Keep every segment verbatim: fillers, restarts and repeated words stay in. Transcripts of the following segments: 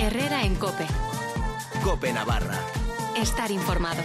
Herrera en COPE. COPE Navarra. Estar informado.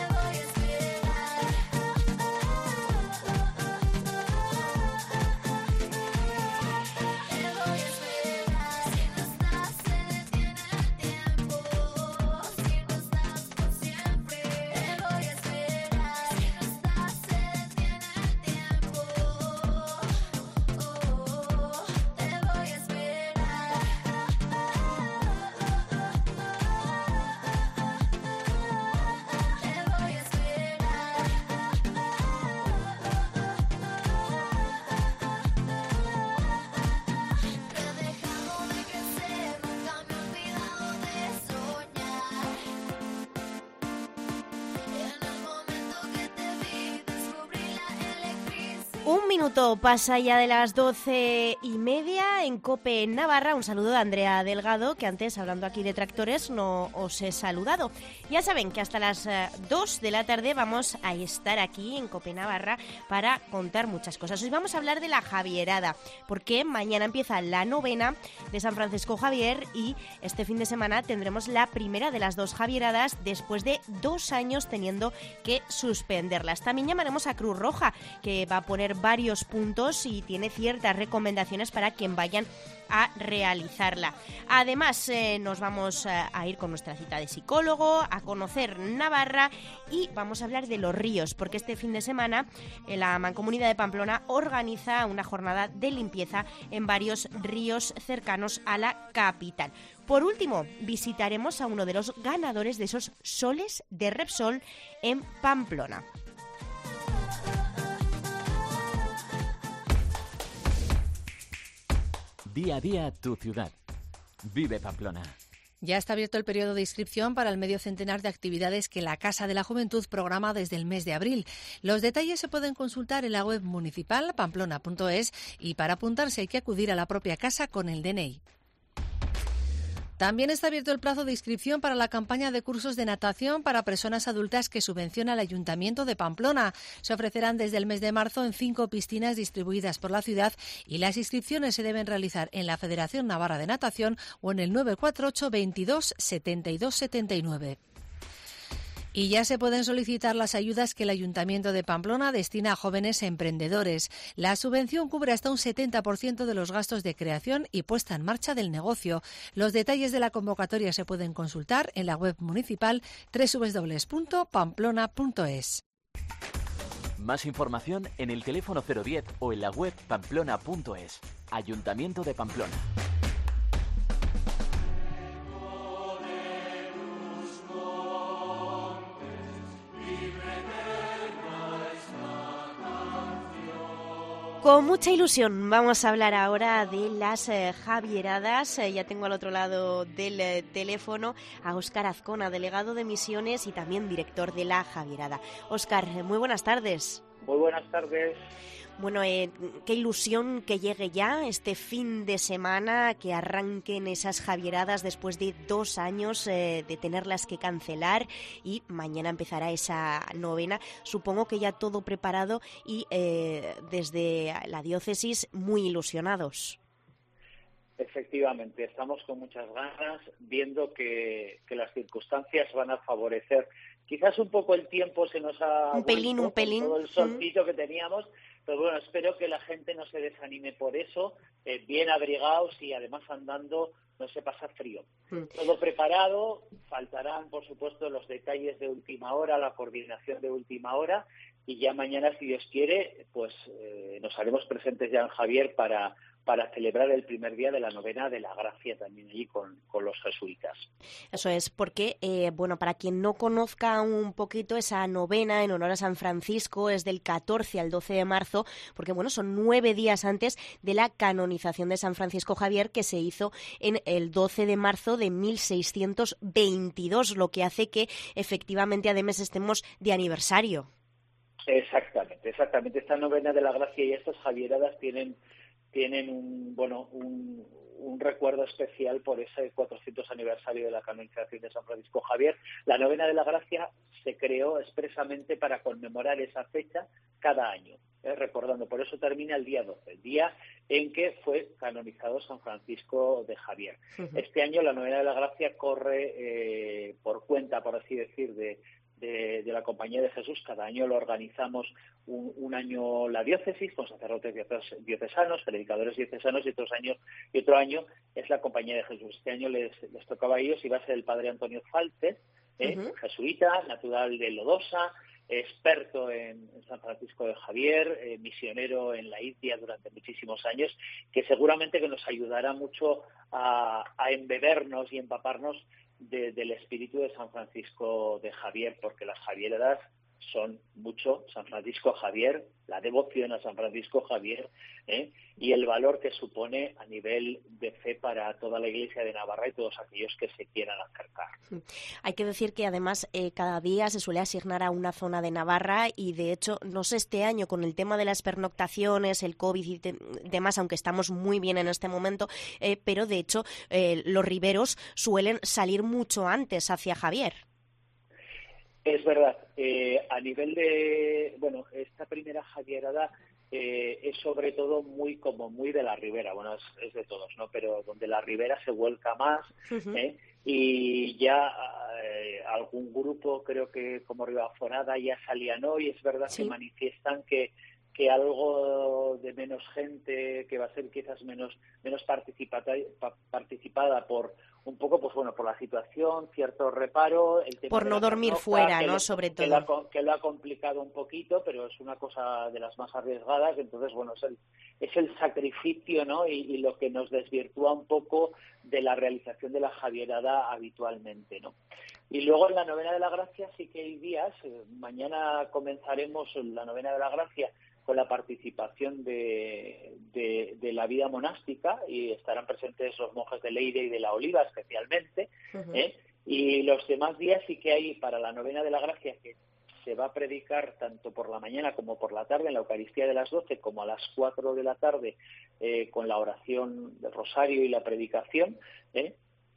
Un minuto pasa ya de las doce y media en COPE Navarra. Un saludo de Andrea Delgado, que antes, hablando aquí de tractores, no os he saludado. Ya saben que hasta las dos de la tarde vamos a estar aquí en COPE Navarra para contar muchas cosas. Hoy vamos a hablar de la Javierada, porque mañana empieza la novena de San Francisco Javier y este fin de semana tendremos la primera de las dos Javieradas después de dos años teniendo que suspenderlas. También llamaremos a Cruz Roja, que va a poner varios puntos y tiene ciertas recomendaciones para quien vayan a realizarla. Además, eh, nos vamos a, a ir con nuestra cita de psicólogo, a conocer Navarra y vamos a hablar de los ríos, porque este fin de semana eh, la Mancomunidad de Pamplona organiza una jornada de limpieza en varios ríos cercanos a la capital. Por último, visitaremos a uno de los ganadores de esos soles de Repsol en Pamplona. Día a día tu ciudad. Vive Pamplona. Ya está abierto el periodo de inscripción para el medio centenar de actividades que la Casa de la Juventud programa desde el mes de abril. Los detalles se pueden consultar en la web municipal pamplona punto es y para apuntarse hay que acudir a la propia casa con el D N I. También está abierto el plazo de inscripción para la campaña de cursos de natación para personas adultas que subvenciona el Ayuntamiento de Pamplona. Se ofrecerán desde el mes de marzo en cinco piscinas distribuidas por la ciudad y las inscripciones se deben realizar en la Federación Navarra de Natación o en el nueve cuatro ocho veintidós setenta y dos setenta y nueve. Y ya se pueden solicitar las ayudas que el Ayuntamiento de Pamplona destina a jóvenes emprendedores. La subvención cubre hasta un setenta por ciento de los gastos de creación y puesta en marcha del negocio. Los detalles de la convocatoria se pueden consultar en la web municipal doble u doble u doble u punto pamplona punto es. Más información en el teléfono cero diez o en la web pamplona punto es. Ayuntamiento de Pamplona. Con mucha ilusión vamos a hablar ahora de las eh, Javieradas. Eh, ya tengo al otro lado del eh, teléfono a Óscar Azcona, delegado de Misiones y también director de la Javierada. Óscar, eh, muy buenas tardes. Muy buenas tardes. Bueno, eh, qué ilusión que llegue ya este fin de semana, que arranquen esas Javieradas después de dos años eh, de tenerlas que cancelar y mañana empezará esa novena. Supongo que ya todo preparado y eh, desde la diócesis muy ilusionados. Efectivamente, estamos con muchas ganas, viendo que, que las circunstancias van a favorecer. Quizás un poco el tiempo se nos ha un pelín, un pelín. todo el solcito mm. que teníamos, pero bueno, espero que la gente no se desanime por eso, eh, bien abrigados y además andando no se pasa frío. Mm. Todo preparado, faltarán por supuesto los detalles de última hora, la coordinación de última hora y ya mañana, si Dios quiere, pues eh, nos haremos presentes ya en Javier para... para celebrar el primer día de la novena de la Gracia también allí con, con los jesuitas. Eso es, porque, eh, bueno, para quien no conozca un poquito esa novena en honor a San Francisco, es del catorce al doce de marzo, porque, bueno, son nueve días antes de la canonización de San Francisco Javier, que se hizo en el doce de marzo de mil seiscientos veintidós, lo que hace que, efectivamente, además estemos de aniversario. Exactamente, exactamente. Esta novena de la Gracia y estas Javieradas tienen... tienen un bueno un, un recuerdo especial por ese cuatrocientos aniversario de la canonización de San Francisco Javier. La novena de la Gracia se creó expresamente para conmemorar esa fecha cada año. eh, recordando. Por eso termina el día doce, el día en que fue canonizado San Francisco de Javier. Uh-huh. Este año la Novena de la Gracia corre eh, por cuenta, por así decir, de, de, de la Compañía de Jesús. Cada año lo organizamos un, un año la diócesis con sacerdotes diocesanos, predicadores diocesanos, y otros años y otro año es la Compañía de Jesús. Este año les, les tocaba a ellos y va a ser el padre Antonio Faltes, eh, uh-huh. jesuita, natural de Lodosa, experto en, en San Francisco de Javier, eh, misionero en la India durante muchísimos años, que seguramente que nos ayudará mucho a, a embebernos y empaparnos de, del espíritu de San Francisco de Javier, porque las Javieradas son mucho San Francisco Javier, la devoción a San Francisco Javier, ¿eh? y el valor que supone a nivel de fe para toda la Iglesia de Navarra y todos aquellos que se quieran acercar. Hay que decir que además eh, cada día se suele asignar a una zona de Navarra y de hecho, no sé este año con el tema de las pernoctaciones, el COVID y de, demás, aunque estamos muy bien en este momento, eh, pero de hecho eh, los riberos suelen salir mucho antes hacia Javier. Es verdad. Eh, a nivel de, bueno, esta primera Javierada eh, es sobre todo muy como muy de la ribera, bueno, es, es de todos, ¿no? Pero donde la ribera se vuelca más, uh-huh. ¿eh? Y ya eh, algún grupo, creo que como Ribaforada, ya salían hoy. Es verdad sí. que manifiestan que que algo de menos gente, que va a ser quizás menos menos participada, participada por un poco, pues bueno, por la situación, cierto reparo, el tema por no dormir fuera, ¿no? Lo, sobre todo. Que lo, ha, que lo ha complicado un poquito, pero es una cosa de las más arriesgadas, entonces, bueno, es el, es el sacrificio, ¿no? Y, y lo que nos desvirtúa un poco de la realización de la Javierada habitualmente, ¿no? Y luego en la Novena de la Gracia sí que hay días, eh, mañana comenzaremos la Novena de la Gracia con la participación de, de, de la vida monástica y estarán presentes los monjes de Leire y de la Oliva especialmente, uh-huh. ¿eh? Y los demás días sí que hay para la Novena de la Gracia, que se va a predicar tanto por la mañana como por la tarde en la Eucaristía de las doce, como a las cuatro de la tarde eh, con la oración del Rosario y la predicación, ¿eh?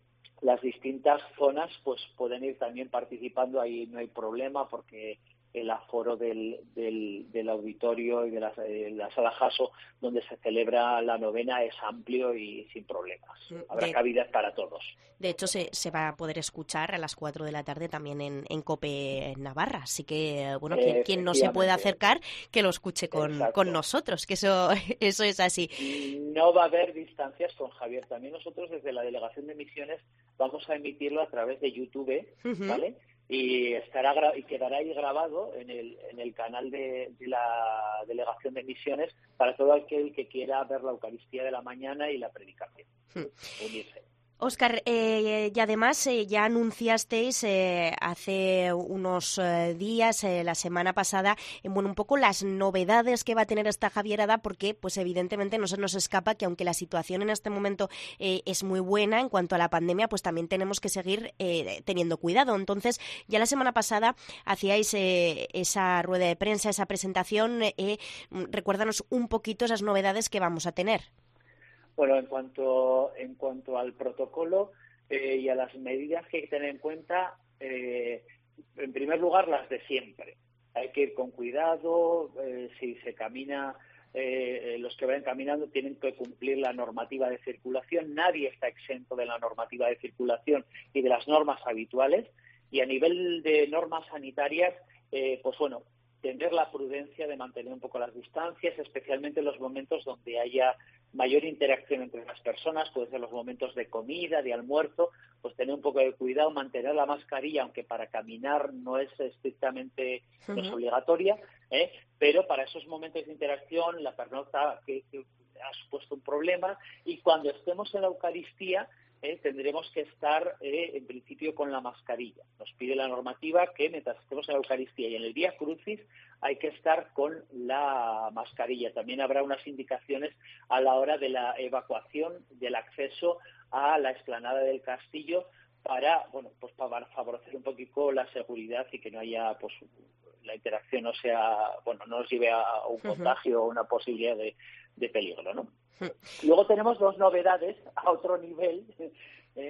Las distintas zonas pues pueden ir también participando, ahí no hay problema porque el aforo del, del, del auditorio y de la, de la sala Jaso donde se celebra la novena es amplio y sin problemas. Habrá de, cabida para todos. De hecho, se, se va a poder escuchar a las cuatro de la tarde también en, en COPE Navarra. Así que, bueno, quien, eh, quien no se pueda acercar, que lo escuche con, con nosotros, que eso, eso es así. No va a haber distancias con Javier. También nosotros desde la Delegación de Misiones vamos a emitirlo a través de YouTube, uh-huh. ¿vale? Y estará gra- y quedará ahí grabado en el en el canal de, de la Delegación de Misiones para todo aquel que quiera ver la Eucaristía de la mañana y la predicación. Hmm. Unirse. Óscar, eh, y además eh, ya anunciasteis eh, hace unos eh, días, eh, la semana pasada, eh, bueno, un poco las novedades que va a tener esta Javierada, porque pues evidentemente no se nos escapa que aunque la situación en este momento eh, es muy buena en cuanto a la pandemia, pues también tenemos que seguir eh, teniendo cuidado. Entonces, ya la semana pasada hacíais eh, esa rueda de prensa, esa presentación. Eh, recuérdanos un poquito esas novedades que vamos a tener. Bueno, en cuanto en cuanto al protocolo eh, y a las medidas que hay que tener en cuenta, eh, en primer lugar las de siempre. Hay que ir con cuidado, eh, si se camina, eh, los que vayan caminando tienen que cumplir la normativa de circulación. Nadie está exento de la normativa de circulación y de las normas habituales. Y a nivel de normas sanitarias, eh, pues bueno, tener la prudencia de mantener un poco las distancias, especialmente en los momentos donde haya mayor interacción entre las personas, puede ser los momentos de comida, de almuerzo, pues tener un poco de cuidado, mantener la mascarilla, aunque para caminar no es estrictamente uh-huh. no es obligatoria, ¿eh? Pero para esos momentos de interacción la pernocta que, que ha supuesto un problema, y cuando estemos en la Eucaristía Eh, tendremos que estar, eh, en principio, con la mascarilla. Nos pide la normativa que mientras estemos en la Eucaristía y en el Vía Crucis hay que estar con la mascarilla. También habrá unas indicaciones a la hora de la evacuación del acceso a la explanada del castillo para, bueno, pues para favorecer un poquito la seguridad y que no haya, pues, la interacción no sea, bueno, no nos lleve a un contagio o una posibilidad de, de peligro, ¿no? Luego tenemos dos novedades a otro nivel, eh,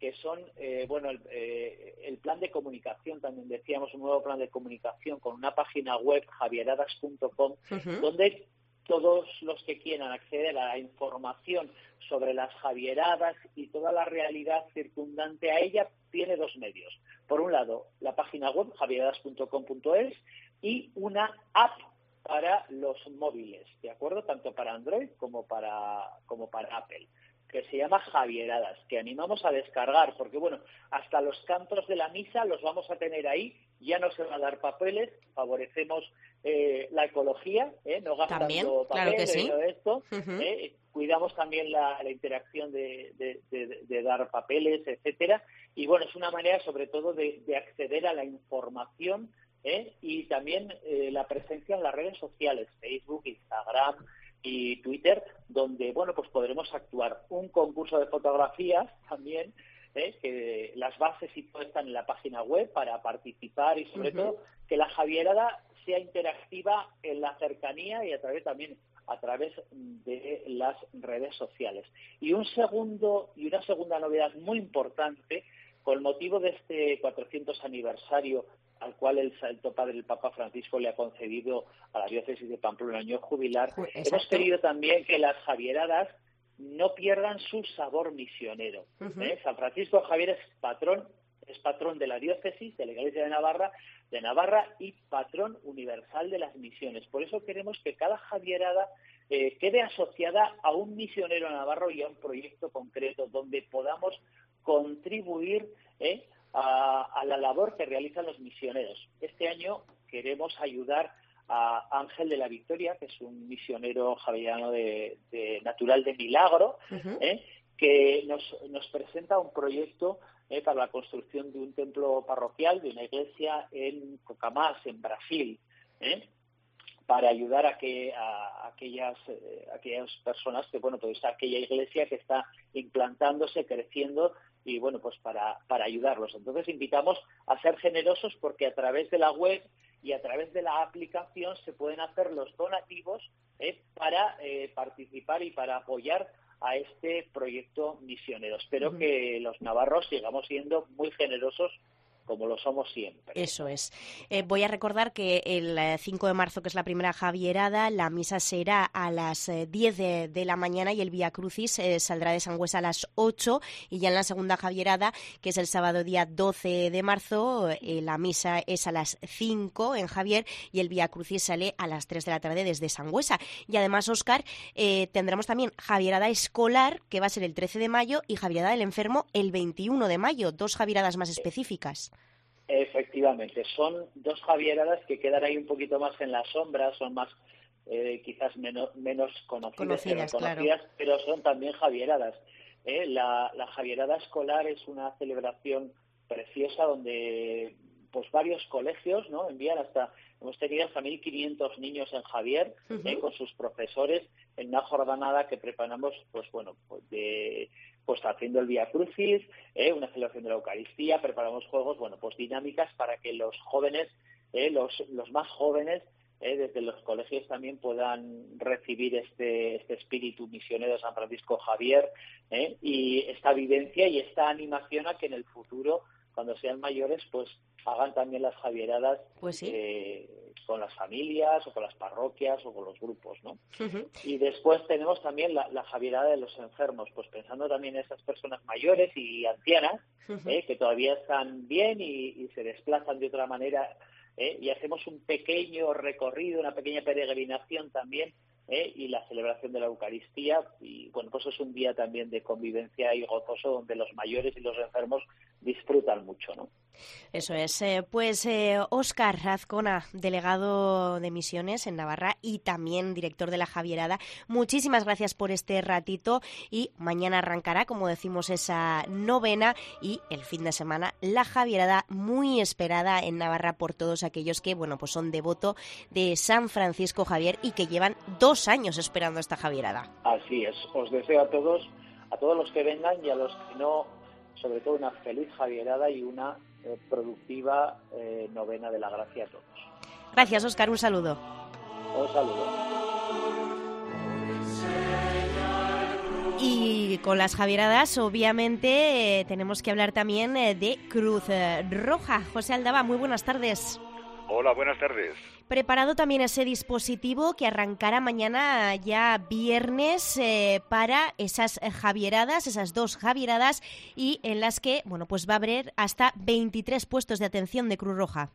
que son, eh, bueno, el, eh, el plan de comunicación, también decíamos, un nuevo plan de comunicación con una página web, javieradas punto com, uh-huh. donde todos los que quieran acceder a la información sobre las Javieradas y toda la realidad circundante a ella, tiene dos medios. Por un lado, la página web, javieradas punto com punto es, y una app para los móviles, ¿de acuerdo? Tanto para Android como para, como para Apple, que se llama Javieradas, que animamos a descargar, porque bueno, hasta los cantos de la misa los vamos a tener ahí, ya no se van a dar papeles, favorecemos eh, la ecología, ¿eh? No gastando también, papel, claro que sí. esto, uh-huh. ¿eh? Cuidamos también la, la interacción de, de, de, de dar papeles, etcétera, y bueno, es una manera sobre todo de, de acceder a la información, ¿eh? Y también eh, la presencia en las redes sociales, Facebook, Instagram y Twitter, donde bueno, pues podremos actuar. Un concurso de fotografías también, ¿eh? Que las bases y todo están en la página web para participar y sobre uh-huh. todo que la Javierada sea interactiva en la cercanía y a través también a través de las redes sociales. Y un segundo y una segunda novedad muy importante, con motivo de este cuatrocientos aniversario al cual el Santo Padre, el Papa Francisco, le ha concedido a la diócesis de Pamplona año jubilar, Exacto. hemos querido también que las Javieradas no pierdan su sabor misionero. Uh-huh. ¿eh? San Francisco Javier es patrón, es patrón de la diócesis, de la Iglesia de Navarra, de Navarra y patrón universal de las misiones. Por eso queremos que cada Javierada eh, quede asociada a un misionero navarro y a un proyecto concreto donde podamos contribuir eh, a, a la labor que realizan los misioneros. Este año queremos ayudar a Ángel de la Victoria, que es un misionero javeriano de, de natural de Milagro, uh-huh. eh, que nos, nos presenta un proyecto eh, para la construcción de un templo parroquial, de una iglesia en Cocamás, en Brasil, eh, para ayudar a que a, a aquellas eh, aquellas personas que bueno pues aquella iglesia que está implantándose, creciendo y bueno pues para para ayudarlos. Entonces invitamos a ser generosos porque a través de la web y a través de la aplicación se pueden hacer los donativos eh, para eh, participar y para apoyar a este proyecto misionero. Espero uh-huh. que los navarros sigamos siendo muy generosos como lo somos siempre. Eso es. Eh, voy a recordar que el cinco de marzo, que es la primera Javierada, la misa será a las diez de, de la mañana y el Vía Crucis eh, saldrá de Sangüesa a las ocho, y ya en la segunda Javierada, que es el sábado día doce de marzo, eh, la misa es a las cinco en Javier y el Vía Crucis sale a las tres de la tarde desde Sangüesa. Y además, Óscar, eh, tendremos también Javierada escolar, que va a ser el trece de mayo, y Javierada del enfermo el veintiuno de mayo, dos Javieradas más específicas. Efectivamente, son dos Javieradas que quedan ahí un poquito más en la sombra, son más eh, quizás menos, menos conocidas, conocidas, que reconocidas, claro. Pero son también Javieradas. ¿eh? La, la Javierada escolar es una celebración preciosa donde pues varios colegios no envían hasta, hemos tenido hasta mil quinientos niños en Javier, uh-huh. eh, con sus profesores en una jornada que preparamos pues bueno pues de pues haciendo el Vía Crucis, eh, una celebración de la Eucaristía, preparamos juegos, bueno, pues dinámicas para que los jóvenes, eh, los, los más jóvenes, eh, desde los colegios también puedan recibir este, este espíritu misionero de San Francisco Javier, eh, y esta vivencia y esta animación a que en el futuro, cuando sean mayores, pues hagan también las Javieradas pues sí. eh, con las familias o con las parroquias o con los grupos, ¿no? Uh-huh. Y después tenemos también la, la Javierada de los enfermos, pues pensando también en esas personas mayores y ancianas, uh-huh. eh, que todavía están bien y, y se desplazan de otra manera, eh, y hacemos un pequeño recorrido, una pequeña peregrinación también, eh, y la celebración de la Eucaristía, y bueno, pues es un día también de convivencia y gozoso donde los mayores y los enfermos disfrutan mucho, ¿no? Eso es. Eh, pues eh, Óscar Azcona, delegado de misiones en Navarra y también director de la Javierada, muchísimas gracias por este ratito, y mañana arrancará, como decimos, esa novena y el fin de semana la Javierada, muy esperada en Navarra por todos aquellos que, bueno, pues son devotos de San Francisco Javier y que llevan dos años esperando esta Javierada. Así es. Os deseo a todos, a todos los que vengan y a los que no, sobre todo una feliz Javierada y una eh, productiva eh, novena de la gracia a todos. Gracias, Óscar. Un saludo. Un saludo. Y Y con las Javieradas, obviamente, eh, tenemos que hablar también eh, de Cruz eh, Roja. José Aldaba, muy buenas tardes. Hola, buenas tardes. Preparado también ese dispositivo que arrancará mañana ya viernes eh, para esas Javieradas, esas dos Javieradas, y en las que, bueno, pues va a haber hasta veintitrés puestos de atención de Cruz Roja.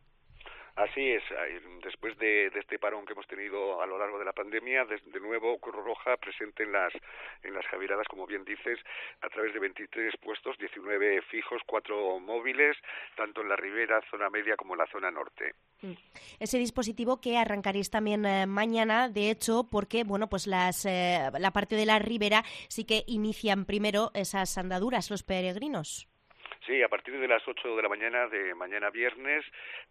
Así es, después de, de este parón que hemos tenido a lo largo de la pandemia, de, de nuevo Cruz Roja presente en las en las Javieradas, como bien dices, a través de veintitrés puestos, diecinueve fijos, cuatro móviles, tanto en la ribera, zona media como en la zona norte. Ese dispositivo que arrancaréis también eh, mañana, de hecho, porque bueno, pues las eh, la parte de la ribera sí que inician primero esas andaduras los peregrinos. Sí, a partir de las ocho de la mañana de mañana viernes,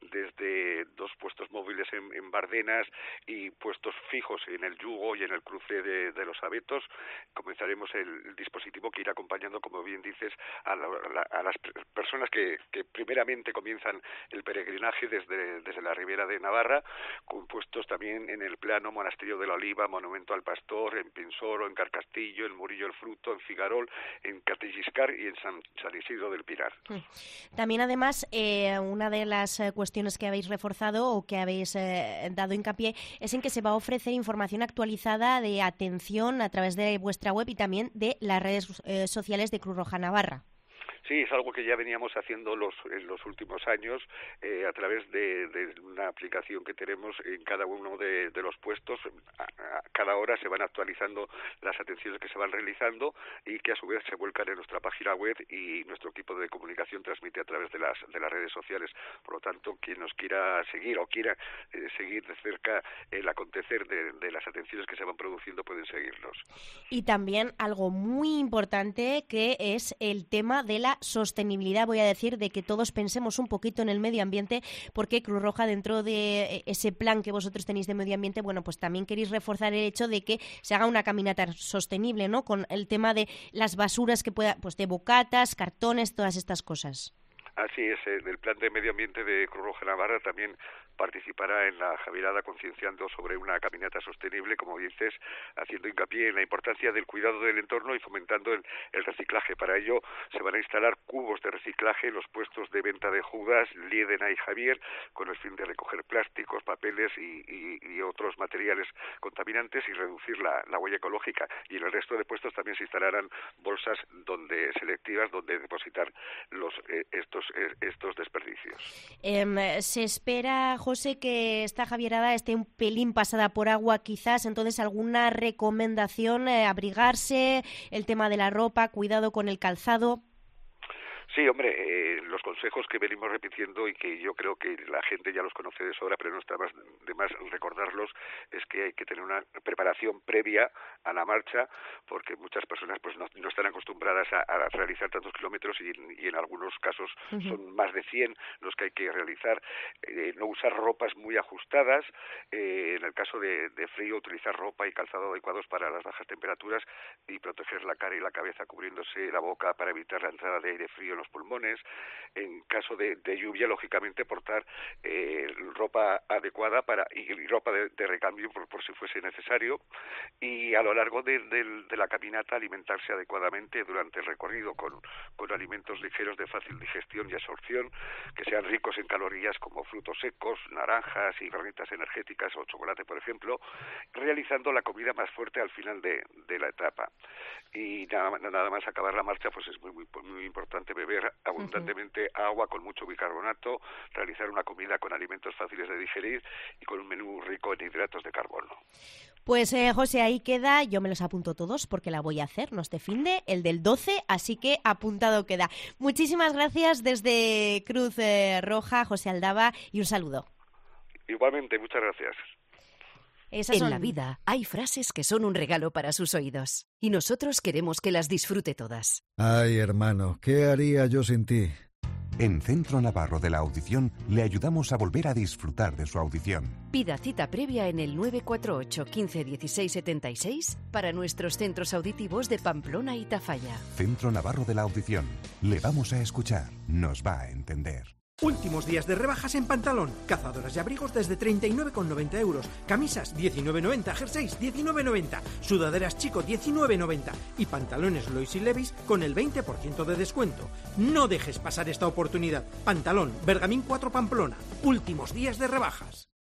desde dos puestos móviles en, en Bardenas y puestos fijos en el Yugo y en el cruce de, de los Abetos, comenzaremos el, el dispositivo que irá acompañando, como bien dices, a, la, a, la, a las personas que, que primeramente comienzan el peregrinaje desde, desde la Ribera de Navarra, con puestos también en el plano Monasterio de la Oliva, Monumento al Pastor, en Pinsoro, en Carcastillo, en Murillo el Fruto, en Figarol, en Catilliscar y en San, San Isidro del Pilar. También, además, eh, una de las eh, cuestiones que habéis reforzado o que habéis eh, dado hincapié es en que se va a ofrecer información actualizada de atención a través de vuestra web y también de las redes eh, sociales de Cruz Roja Navarra. Sí, es algo que ya veníamos haciendo los, en los últimos años eh, a través de, de una aplicación que tenemos en cada uno de, de los puestos. A, a cada hora se van actualizando las atenciones que se van realizando y que a su vez se vuelcan en nuestra página web y nuestro equipo de comunicación transmite a través de las, de las redes sociales. Por lo tanto, quien nos quiera seguir o quiera eh, seguir de cerca el acontecer de, de las atenciones que se van produciendo pueden seguirnos. Y también algo muy importante que es el tema de la sostenibilidad, voy a decir, de que todos pensemos un poquito en el medio ambiente, porque Cruz Roja, dentro de ese plan que vosotros tenéis de medio ambiente, bueno, pues también queréis reforzar el hecho de que se haga una caminata sostenible, ¿no? Con el tema de las basuras que pueda, pues de bocatas, cartones, todas estas cosas. Así es, en el plan de medio ambiente de Cruz Roja Navarra también participará en la Javierada concienciando sobre una caminata sostenible, como dices, haciendo hincapié en la importancia del cuidado del entorno y fomentando el, el reciclaje. Para ello se van a instalar cubos de reciclaje en los puestos de venta de Judas, Liedena y Javier, con el fin de recoger plásticos, papeles y, y, y otros materiales contaminantes y reducir la, la huella ecológica. Y en el resto de puestos también se instalarán bolsas donde selectivas donde depositar los eh, estos eh, estos desperdicios. Eh, se espera, José, que esta Javierada esté un pelín pasada por agua, quizás, entonces alguna recomendación, eh, abrigarse, el tema de la ropa, cuidado con el calzado. Sí, hombre, eh, los consejos que venimos repitiendo y que yo creo que la gente ya los conoce de sobra, pero no está más de más recordarlos, es que hay que tener una preparación previa a la marcha, porque muchas personas pues no, no están acostumbradas a, a realizar tantos kilómetros y, y en algunos casos uh-huh. son más de cien los que hay que realizar. Eh, no usar ropas muy ajustadas, eh, en el caso de, de frío utilizar ropa y calzado adecuados para las bajas temperaturas y proteger la cara y la cabeza cubriéndose la boca para evitar la entrada de aire frío en los pulmones. En caso de, de lluvia, lógicamente portar eh, ropa adecuada para y, y ropa de, de recambio por, por si fuese necesario, y a lo largo de, de, de la caminata alimentarse adecuadamente durante el recorrido con, con alimentos ligeros de fácil digestión y absorción, que sean ricos en calorías como frutos secos, naranjas y barritas energéticas o chocolate, por ejemplo, realizando la comida más fuerte al final de, de la etapa. Y nada, nada más acabar la marcha, pues es muy, muy, muy importante beber abundantemente uh-huh. agua con mucho bicarbonato, realizar una comida con alimentos fáciles de digerir y con un menú rico en hidratos de carbono. Pues eh, José, ahí queda, yo me los apunto todos porque la voy a hacer, no este finde, el del doce, así que apuntado queda. Muchísimas gracias desde Cruz eh, Roja, José Aldaba, y un saludo. Igualmente, muchas gracias. Esas en son... la vida hay frases que son un regalo para sus oídos y nosotros queremos que las disfrute todas. Ay, hermano, ¿qué haría yo sin ti? En Centro Navarro de la Audición le ayudamos a volver a disfrutar de su audición. Pida cita previa en el nueve cuatro ocho, quince, dieciséis, setenta y seis para nuestros centros auditivos de Pamplona y Tafalla. Centro Navarro de la Audición. Le vamos a escuchar, nos va a entender. Últimos días de rebajas en Pantalón. Cazadoras y abrigos desde treinta y nueve con noventa euros. Camisas diecinueve noventa. Jerseys diecinueve noventa. Sudaderas chico diecinueve noventa. Y pantalones Lois y Levi's con el veinte por ciento de descuento. No dejes pasar esta oportunidad. Pantalón, Bergamín cuatro Pamplona. Últimos días de rebajas.